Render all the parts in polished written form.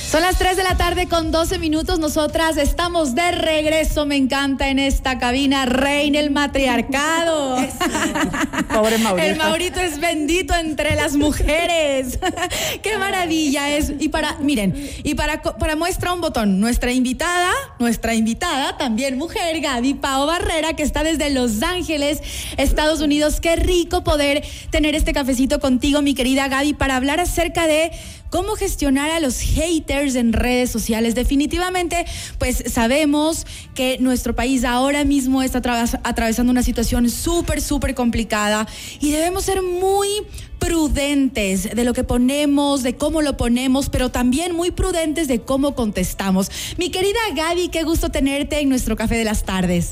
Son las 3 de la tarde con 12 minutos. Nosotras estamos de regreso. Me encanta en esta cabina. Reina el matriarcado. Pobre Maurito. El Maurito es bendito entre las mujeres. Qué maravilla es. Y para muestra un botón, nuestra invitada, también mujer, Gaby Pao Barrera, que está desde Los Ángeles, Estados Unidos. Qué rico poder tener este cafecito contigo, mi querida Gaby, para hablar acerca de cómo gestionar a los haters en redes sociales. Definitivamente, pues sabemos que nuestro país ahora mismo está atravesando una situación súper complicada y debemos ser muy prudentes de lo que ponemos, de cómo lo ponemos, pero también muy prudentes de cómo contestamos. Mi querida Gaby, qué gusto tenerte en nuestro Café de las Tardes.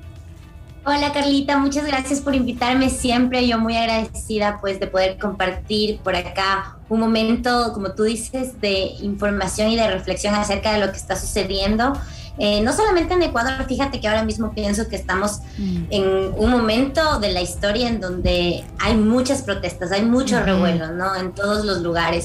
Hola Carlita, muchas gracias por invitarme siempre. Yo muy agradecida pues de poder compartir por acá un momento, como tú dices, de información y de reflexión acerca de lo que está sucediendo. No solamente en Ecuador, fíjate que ahora mismo pienso que estamos en un momento de la historia en donde hay muchas protestas, hay mucho revuelo, ¿no? En todos los lugares.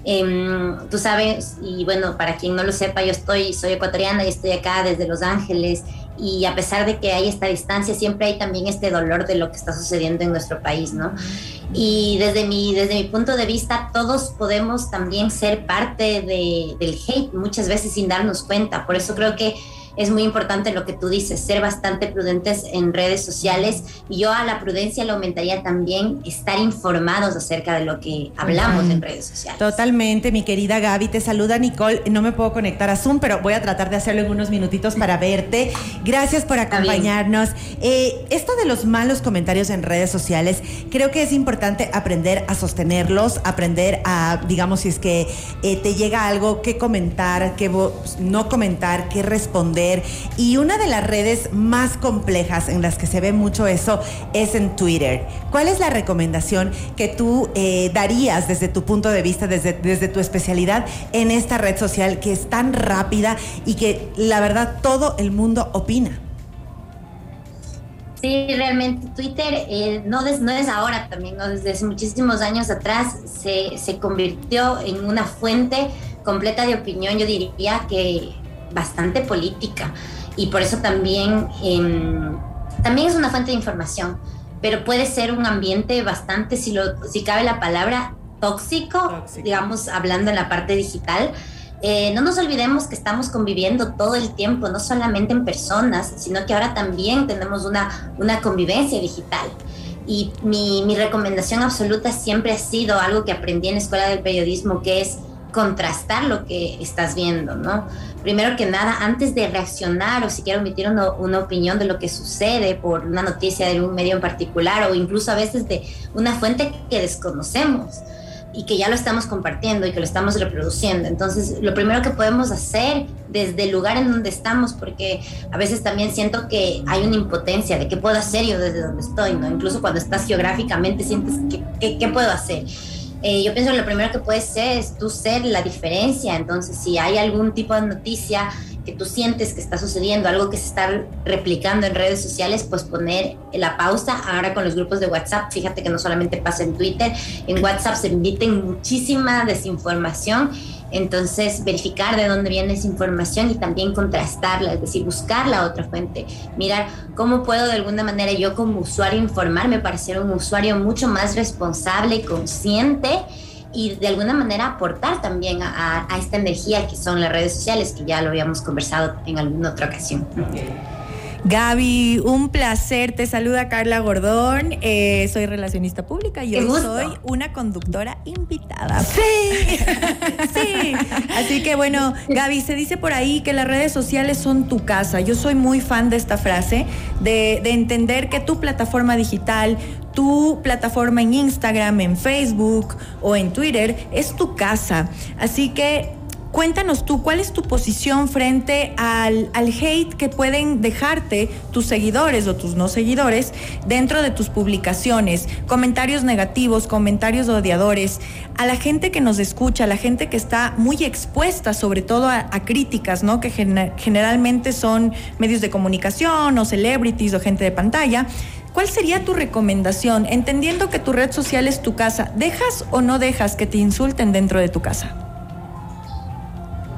Tú sabes, y bueno, para quien no lo sepa, soy ecuatoriana y estoy acá desde Los Ángeles, y a pesar de que hay esta distancia, siempre hay también este dolor de lo que está sucediendo en nuestro país, ¿no? Y desde mi punto de vista, todos podemos también ser parte del hate, muchas veces sin darnos cuenta. Por eso creo que es muy importante lo que tú dices, ser bastante prudentes en redes sociales, y yo a la prudencia le aumentaría también estar informados acerca de lo que hablamos en redes sociales. Totalmente, mi querida Gaby, te saluda Nicole. No me puedo conectar a Zoom, pero voy a tratar de hacerlo en unos minutitos para verte. Gracias por acompañarnos. Esto de los malos comentarios en redes sociales, creo que es importante aprender a sostenerlos, aprender a, digamos, si es que te llega algo, qué comentar, qué no comentar, qué responder. Y una de las redes más complejas en las que se ve mucho eso es en Twitter. ¿Cuál es la recomendación que tú darías desde tu punto de vista, desde tu especialidad en esta red social que es tan rápida y que la verdad todo el mundo opina? Sí, realmente Twitter no es ahora también, ¿no? Desde hace muchísimos años atrás se convirtió en una fuente completa de opinión, yo diría que bastante política, y por eso también es una fuente de información, pero puede ser un ambiente bastante, si cabe la palabra, tóxico, digamos, hablando en la parte digital. No nos olvidemos que estamos conviviendo todo el tiempo, no solamente en personas, sino que ahora también tenemos una convivencia digital. Y mi recomendación absoluta siempre ha sido algo que aprendí en la Escuela del Periodismo, que es contrastar lo que estás viendo, ¿no? Primero que nada, antes de reaccionar o siquiera emitir una opinión de lo que sucede por una noticia de un medio en particular, o incluso a veces de una fuente que desconocemos y que ya lo estamos compartiendo y que lo estamos reproduciendo. Entonces, lo primero que podemos hacer desde el lugar en donde estamos, porque a veces también siento que hay una impotencia de qué puedo hacer yo desde donde estoy, ¿no? Incluso cuando estás geográficamente sientes ¿qué puedo hacer? Yo pienso que lo primero que puedes hacer es tú ser la diferencia. Entonces, si hay algún tipo de noticia que tú sientes que está sucediendo, algo que se está replicando en redes sociales, pues poner la pausa. Ahora con los grupos de WhatsApp, fíjate que no solamente pasa en Twitter, en WhatsApp se emiten muchísima desinformación. Entonces, verificar de dónde viene esa información y también contrastarla, es decir, buscar la otra fuente, mirar cómo puedo de alguna manera yo como usuario informarme para ser un usuario mucho más responsable y consciente, y de alguna manera aportar también a esta energía que son las redes sociales, que ya lo habíamos conversado en alguna otra ocasión. Gaby, un placer. Te saluda Carla Gordón. Soy relacionista pública y hoy soy una conductora invitada. ¡Sí! Sí. Así que bueno, Gaby, se dice por ahí que las redes sociales son tu casa. Yo soy muy fan de esta frase, de entender que tu plataforma digital, tu plataforma en Instagram, en Facebook o en Twitter es tu casa. Así que cuéntanos tú, ¿cuál es tu posición frente al hate que pueden dejarte tus seguidores o tus no seguidores dentro de tus publicaciones? Comentarios negativos, comentarios odiadores, a la gente que nos escucha, a la gente que está muy expuesta sobre todo a críticas, ¿no? Que generalmente son medios de comunicación o celebrities o gente de pantalla. ¿Cuál sería tu recomendación, entendiendo que tu red social es tu casa? ¿Dejas o no dejas que te insulten dentro de tu casa?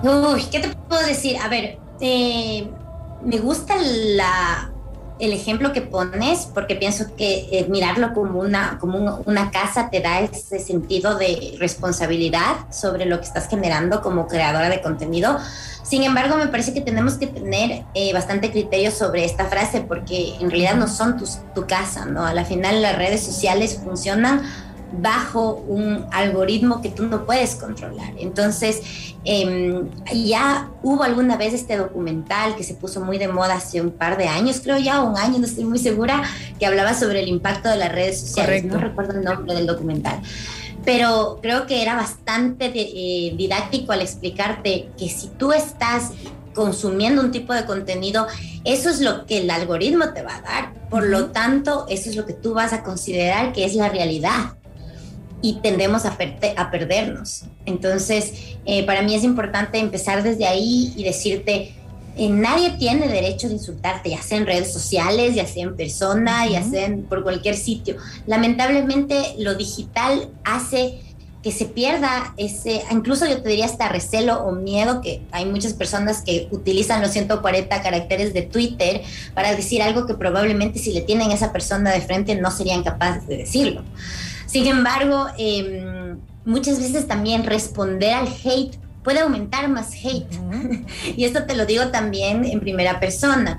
Uy, ¿qué te puedo decir? A ver, me gusta el ejemplo que pones, porque pienso que mirarlo como una casa te da ese sentido de responsabilidad sobre lo que estás generando como creadora de contenido. Sin embargo, me parece que tenemos que tener bastante criterio sobre esta frase, porque en realidad no son tu casa, ¿no? A la final las redes sociales funcionan bajo un algoritmo que tú no puedes controlar. Entonces, ya hubo alguna vez este documental que se puso muy de moda hace un par de años, creo ya un año, no estoy muy segura, que hablaba sobre el impacto de las redes sociales. Correcto. No recuerdo el nombre del documental, pero creo que era bastante didáctico al explicarte que si tú estás consumiendo un tipo de contenido, eso es lo que el algoritmo te va a dar. Por lo tanto, eso es lo que tú vas a considerar que es la realidad. Y tendemos a perdernos. Entonces, para mí es importante empezar desde ahí y decirte, nadie tiene derecho de insultarte, ya sea en redes sociales, ya sea en persona, ya sea por cualquier sitio. Lamentablemente, lo digital hace que se pierda incluso yo te diría hasta recelo o miedo, que hay muchas personas que utilizan los 140 caracteres de Twitter para decir algo que probablemente si le tienen a esa persona de frente no serían capaces de decirlo. Sin embargo, muchas veces también responder al hate puede aumentar más hate. Y esto te lo digo también en primera persona.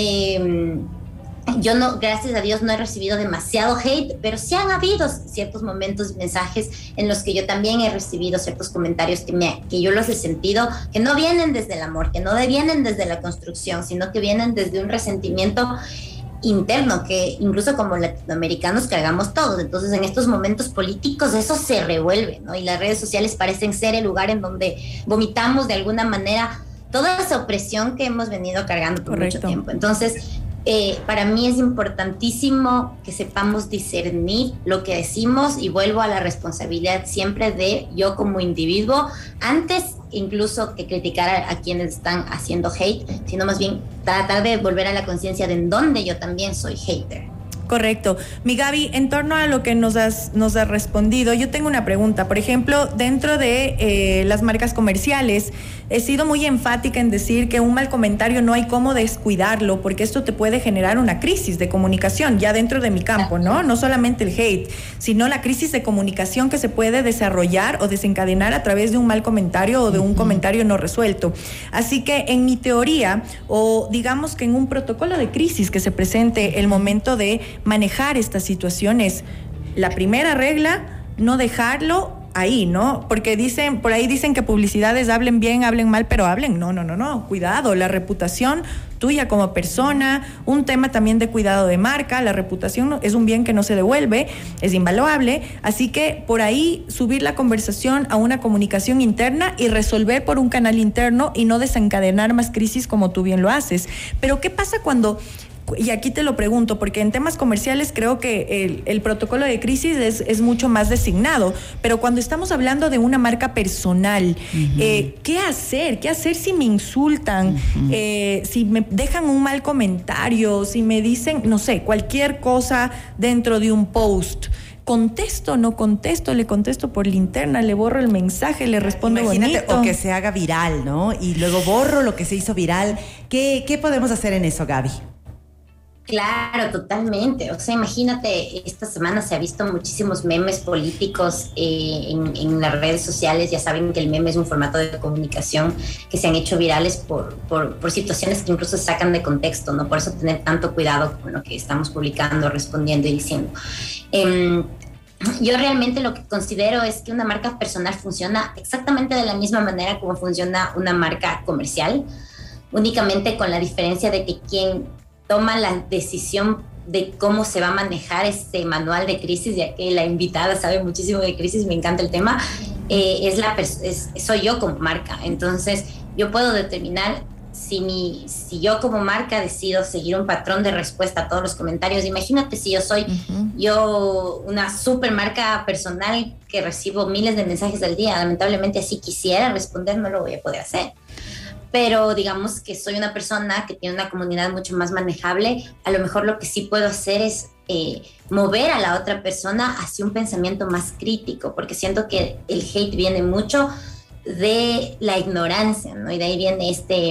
Yo no, gracias a Dios, no he recibido demasiado hate, pero sí han habido ciertos momentos, mensajes en los que yo también he recibido ciertos comentarios que yo los he sentido, que no vienen desde el amor, que no vienen desde la construcción, sino que vienen desde un resentimiento interno que incluso como latinoamericanos cargamos todos. Entonces en estos momentos políticos eso se revuelve, ¿no? Y las redes sociales parecen ser el lugar en donde vomitamos de alguna manera toda esa opresión que hemos venido cargando por mucho tiempo. Entonces para mí es importantísimo que sepamos discernir lo que decimos, y vuelvo a la responsabilidad siempre de yo como individuo, antes incluso que criticar a quienes están haciendo hate, sino más bien tratar de volver a la conciencia de en dónde yo también soy hater. Correcto. Mi Gaby, en torno a lo que nos has respondido, yo tengo una pregunta. Por ejemplo, dentro de las marcas comerciales, he sido muy enfática en decir que un mal comentario no hay cómo descuidarlo, porque esto te puede generar una crisis de comunicación ya dentro de mi campo, ¿no? No solamente el hate, sino la crisis de comunicación que se puede desarrollar o desencadenar a través de un mal comentario o de un comentario no resuelto. Así que en mi teoría, o digamos que en un protocolo de crisis que se presente el momento de manejar estas situaciones, la primera regla, no dejarlo ahí, ¿no? Porque por ahí dicen que publicidades hablen bien, hablen mal, pero hablen. No, cuidado, la reputación tuya como persona, un tema también de cuidado de marca, la reputación es un bien que no se devuelve, es invaluable, así que por ahí subir la conversación a una comunicación interna y resolver por un canal interno y no desencadenar más crisis como tú bien lo haces. Pero ¿qué pasa cuando... Y aquí te lo pregunto, porque en temas comerciales creo que el protocolo de crisis es mucho más designado, pero cuando estamos hablando de una marca personal, ¿qué hacer? ¿Qué hacer si me insultan? Si me dejan un mal comentario, si me dicen, no sé, cualquier cosa dentro de un post. ¿Contesto, no contesto? ¿Le contesto por linterna? ¿Le borro el mensaje? ¿Le respondo bonito? O que se haga viral, ¿no? Y luego borro lo que se hizo viral. ¿Qué podemos hacer en eso, Gaby? Claro, totalmente. O sea, imagínate, esta semana se ha visto muchísimos memes políticos en las redes sociales. Ya saben que el meme es un formato de comunicación que se han hecho virales por situaciones que incluso se sacan de contexto, ¿no? Por eso tener tanto cuidado con lo que estamos publicando, respondiendo y diciendo. Yo realmente lo que considero es que una marca personal funciona exactamente de la misma manera como funciona una marca comercial, únicamente con la diferencia de que quien toma la decisión de cómo se va a manejar este manual de crisis, ya que la invitada sabe muchísimo de crisis, me encanta el tema, soy yo como marca. Entonces yo puedo determinar si yo como marca decido seguir un patrón de respuesta a todos los comentarios. Imagínate si yo soy yo una super marca personal que recibo miles de mensajes al día. Lamentablemente, si quisiera responder no lo voy a poder hacer. Pero digamos que soy una persona que tiene una comunidad mucho más manejable. A lo mejor lo que sí puedo hacer es mover a la otra persona hacia un pensamiento más crítico, porque siento que el hate viene mucho de la ignorancia, ¿no? Y de ahí viene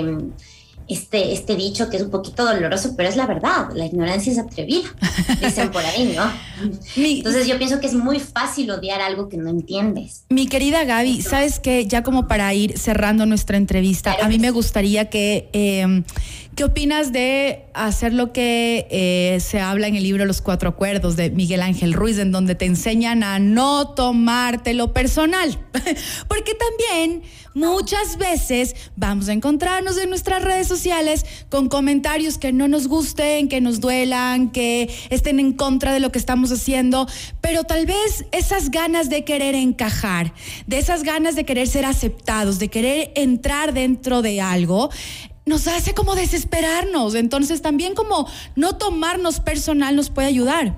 este dicho que es un poquito doloroso, pero es la verdad. La ignorancia es atrevida, dicen por ahí, ¿no? Entonces yo pienso que es muy fácil odiar algo que no entiendes. Mi querida Gaby, ¿sabes qué? Ya como para ir cerrando nuestra entrevista, claro, a mí me gustaría que... ¿Qué opinas de hacer lo que se habla en el libro Los 4 Acuerdos de Miguel Ángel Ruiz, en donde te enseñan a no tomártelo personal? Porque también muchas veces vamos a encontrarnos en nuestras redes sociales con comentarios que no nos gusten, que nos duelan, que estén en contra de lo que estamos haciendo, pero tal vez esas ganas de querer encajar, de esas ganas de querer ser aceptados, de querer entrar dentro de algo, nos hace como desesperarnos. Entonces también como no tomarnos personal nos puede ayudar.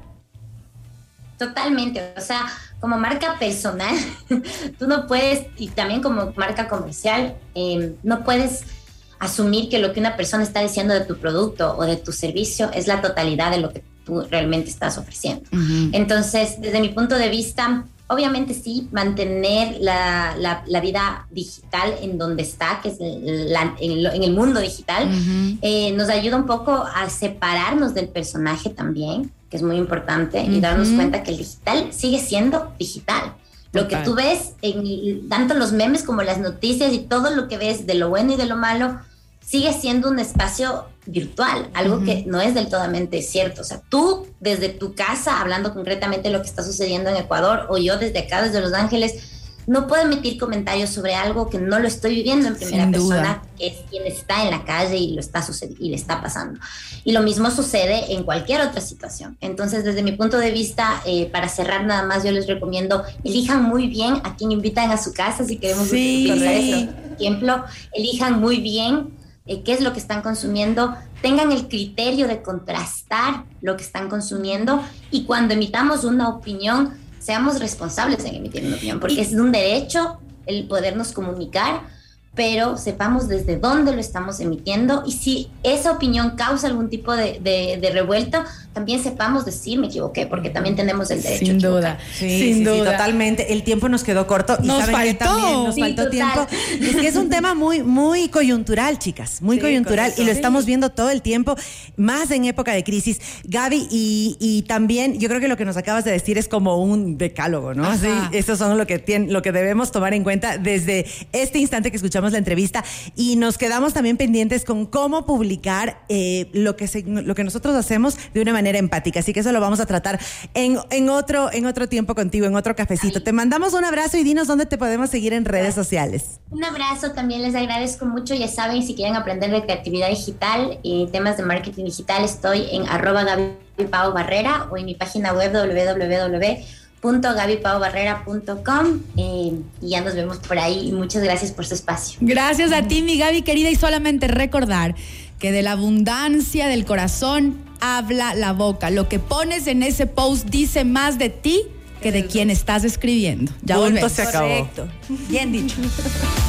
Totalmente, o sea, como marca personal, tú no puedes, y también como marca comercial, no puedes asumir que lo que una persona está diciendo de tu producto o de tu servicio es la totalidad de lo que tú realmente estás ofreciendo. Uh-huh. Entonces, desde mi punto de vista, obviamente sí, mantener la vida digital en donde está, que es en el mundo digital, uh-huh, nos ayuda un poco a separarnos del personaje también, que es muy importante, uh-huh, y darnos cuenta que el digital sigue siendo digital. Lo que tú ves en tanto los memes como las noticias y todo lo que ves de lo bueno y de lo malo sigue siendo un espacio virtual, algo uh-huh, que no es del totalmente cierto. O sea, tú desde tu casa, hablando concretamente de lo que está sucediendo en Ecuador, o yo desde acá, desde Los Ángeles, no puedo emitir comentarios sobre algo que no lo estoy viviendo en primera persona, que es quien está en la calle y lo está y le está pasando. Y lo mismo sucede en cualquier otra situación. Entonces, desde mi punto de vista, para cerrar nada más, yo les recomiendo, elijan muy bien a quien invitan a su casa, si queremos utilizar ese ejemplo, elijan muy bien qué es lo que están consumiendo, tengan el criterio de contrastar lo que están consumiendo, y cuando emitamos una opinión, seamos responsables en emitir una opinión, porque es un derecho el podernos comunicar, pero sepamos desde dónde lo estamos emitiendo, y si esa opinión causa algún tipo de revuelto, también sepamos decir me equivoqué, porque también tenemos el derecho. Sin duda, sin duda. Totalmente. El tiempo nos quedó corto y nos saben que también nos faltó tiempo. Es que es un tema muy coyuntural, chicas, muy coyuntural, y lo estamos viendo todo el tiempo, más en época de crisis. Gaby, y también yo creo que lo que nos acabas de decir es como un decálogo, ¿no? Así, eso son lo que debemos tomar en cuenta desde este instante que escuchamos la entrevista, y nos quedamos también pendientes con cómo publicar lo que nosotros hacemos de una manera empática, así que eso lo vamos a tratar en otro tiempo contigo, en otro cafecito. Te mandamos un abrazo y dinos dónde te podemos seguir en redes sociales. Un abrazo, también les agradezco mucho. Ya saben, si quieren aprender de creatividad digital y temas de marketing digital, estoy en @GabyPauBarrera o en mi página web www.gabypaubarrera.com, y ya nos vemos por ahí. Muchas gracias por su espacio. Gracias a ti, mi Gaby querida, y solamente recordar que de la abundancia del corazón habla la boca. Lo que pones en ese post dice más de ti que de quien estás escribiendo. Ya volvemos. Se acabó. Correcto. Bien dicho.